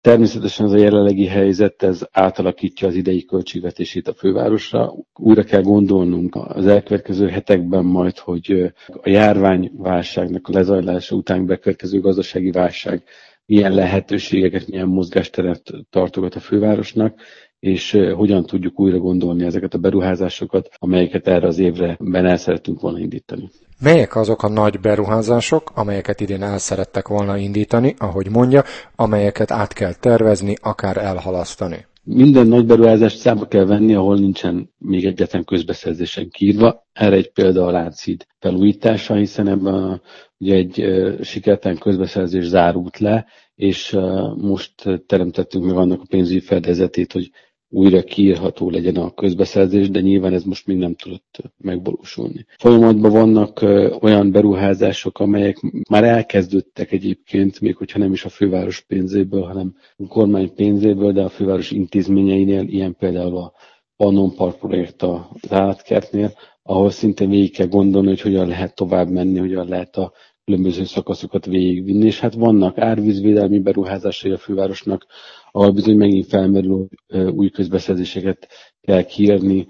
Természetesen ez a jelenlegi helyzet, ez átalakítja az idei költségvetését a fővárosra. Újra kell gondolnunk az elkövetkező hetekben majd, hogy a járványválságnak a lezajlása után bekövetkező gazdasági válság milyen lehetőségeket, milyen mozgásteret tartogat a fővárosnak, és hogyan tudjuk újra gondolni ezeket a beruházásokat, amelyeket erre az évre el szerettünk volna indítani. Melyek azok a nagy beruházások, amelyeket idén el szerettek volna indítani, ahogy mondja, amelyeket át kell tervezni, akár elhalasztani? Minden nagy beruházást számba kell venni, ahol nincsen még egyetlen közbeszerzésen kiírva. Erre egy példa a Lánchíd felújítása, hiszen ebben ugye egy sikertelen közbeszerzés zárult le, és most teremtettünk meg annak a pénzügyi fedezetét, hogy újra kiírható legyen a közbeszerzés, de nyilván ez most még nem tudott megvalósulni. Folyamatban vannak olyan beruházások, amelyek már elkezdődtek egyébként, még hogyha nem is a főváros pénzéből, hanem a kormány pénzéből, de a főváros intézményeinél, ilyen például a Pannon Park projekt az állatkertnél, ahol szintén végig kell gondolni, hogy hogyan lehet tovább menni, hogyan lehet a különböző szakaszokat végigvinni, és hát vannak árvízvédelmi beruházásai a fővárosnak, ahol bizony megint felmerül, új közbeszerzéseket kell kiírni,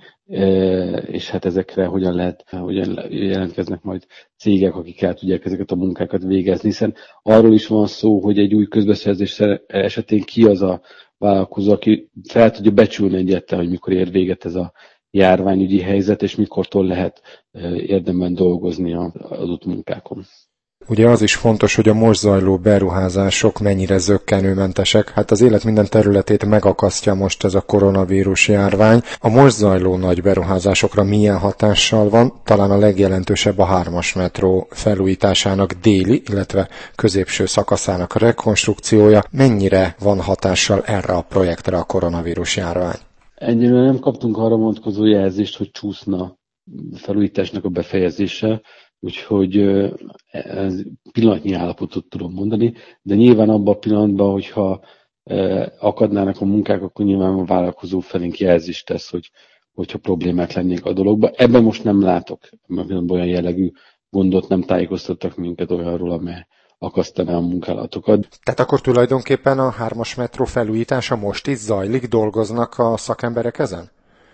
és hát ezekre hogyan jelentkeznek majd cégek, akik el tudják ezeket a munkákat végezni, hiszen arról is van szó, hogy egy új közbeszerzés esetén ki az a vállalkozó, aki fel tudja becsülni egyáltalán, hogy mikor ér véget ez a járványügyi helyzet, és mikortól lehet érdemben dolgozni az adott munkákon. Ugye az is fontos, hogy a most zajló beruházások mennyire zökkenőmentesek. Hát az élet minden területét megakasztja most ez a koronavírus járvány. A most zajló nagy beruházásokra milyen hatással van? Talán a legjelentősebb a 3-as metró felújításának déli, illetve középső szakaszának a rekonstrukciója. Mennyire van hatással erre a projektre a koronavírus járvány? Egyelőre nem kaptunk arra vonatkozó jelzést, hogy csúszna felújításnak a befejezése, úgyhogy ez pillanatnyi állapotot tudom mondani, de nyilván abban a pillanatban, hogyha akadnának a munkák, akkor nyilván a vállalkozó felénk jelzést tesz, hogyha problémák lennék a dologban. Ebben most nem látok olyan jellegű gondot, nem tájékoztattak minket olyanról, amely akasztaná a munkálatokat. Tehát akkor tulajdonképpen a 3-as metró felújítása most is zajlik, dolgoznak a szakemberek ezen?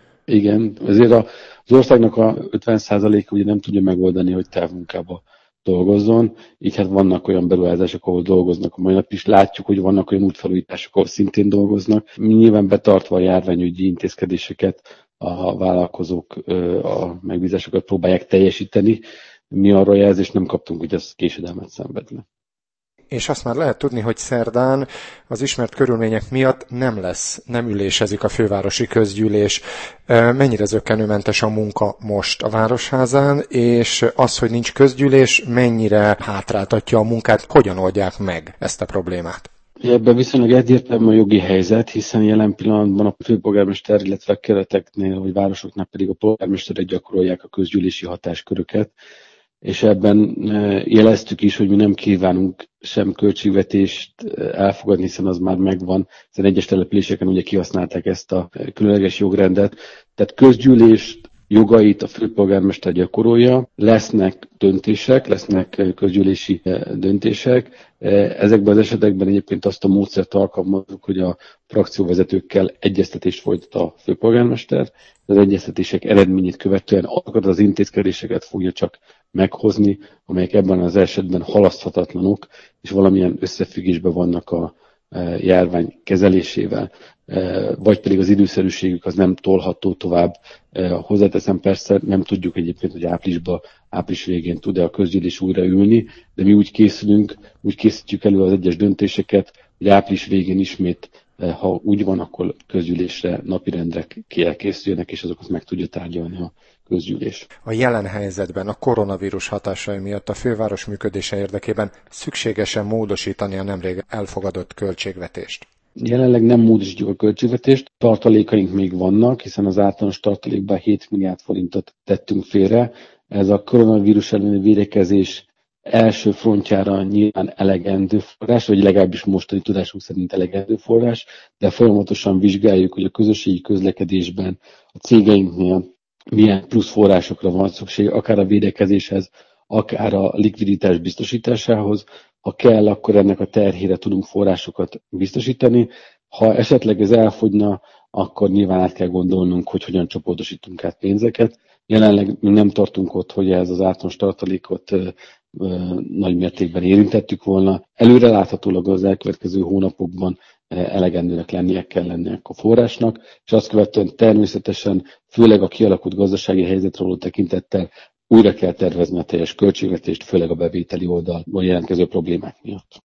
Igen, ezért az országnak a 50%-a ugye nem tudja megoldani, hogy távmunkába dolgozzon, így hát vannak olyan beruházások, ahol dolgoznak a mai nap is. Látjuk, hogy vannak olyan útfelújítások, ahol szintén dolgoznak. Nyilván betartva a járványügyi intézkedéseket, a vállalkozók a megbízásokat próbálják teljesíteni. Mi arra jelzést nem kaptunk, hogy ez késedelmet szenvedne. És azt már lehet tudni, hogy szerdán az ismert körülmények miatt nem ülésezik a fővárosi közgyűlés. Mennyire zökkenőmentes a munka most a Városházán, és az, hogy nincs közgyűlés, mennyire hátráltatja a munkát, hogyan oldják meg ezt a problémát? Ebben viszonylag egyértelmű a jogi helyzet, hiszen jelen pillanatban a főpolgármester, illetve a kereteknél, vagy városoknál pedig a polgármesterek gyakorolják a közgyűlési hatásköröket, és ebben jeleztük is, hogy mi nem kívánunk sem költségvetést elfogadni, hiszen az már megvan, hiszen egyes településeken ugye kihasználták ezt a különleges jogrendet. Tehát közgyűlést, jogait a főpolgármester gyakorolja, lesznek döntések, lesznek közgyűlési döntések. Ezekben az esetekben egyébként azt a módszert alkalmazzuk, hogy a frakcióvezetőkkel egyeztetést folytat a főpolgármester, az egyeztetések eredményét követően azokat az intézkedéseket fogja csak meghozni, amelyek ebben az esetben halaszthatatlanok, és valamilyen összefüggésben vannak a járvány kezelésével, vagy pedig az időszerűségük az nem tolható tovább. Hozzáteszem, persze nem tudjuk egyébként, hogy április végén tud-e a közgyűlés újra ülni, de mi úgy készítjük elő az egyes döntéseket, hogy április végén ismét, ha úgy van, akkor közgyűlésre, napirendre elkészüljenek, és azokat meg tudja tárgyalni a közgyűlés. A jelen helyzetben a koronavírus hatásai miatt a főváros működése érdekében szükségesen módosítani a nemrég elfogadott költségvetést. Jelenleg nem módosítjuk a költségvetést, tartalékaink még vannak, hiszen az általános tartalékban 7 milliárd forintot tettünk félre. Ez a koronavírus elleni védekezés első frontjára nyilván elegendő forrás, vagy legalábbis mostani tudásunk szerint elegendő forrás, de folyamatosan vizsgáljuk, hogy a közösségi közlekedésben a cégeinknél milyen plusz forrásokra van szükség, akár a védekezéshez, akár a likviditás biztosításához, Ha kell, akkor ennek a terhére tudunk forrásokat biztosítani. Ha esetleg ez elfogyna, akkor nyilván át kell gondolnunk, hogy hogyan csoportosítunk át pénzeket. Jelenleg még nem tartunk ott, hogy ez az általános tartalékot nagy mértékben érintettük volna. Előreláthatólag az elkövetkező hónapokban elegendőnek lennie kell lennie a forrásnak, és azt követően természetesen, főleg a kialakult gazdasági helyzetre való tekintettel újra kell tervezni a teljes költségvetést, főleg a bevételi oldalon jelentkező problémák miatt.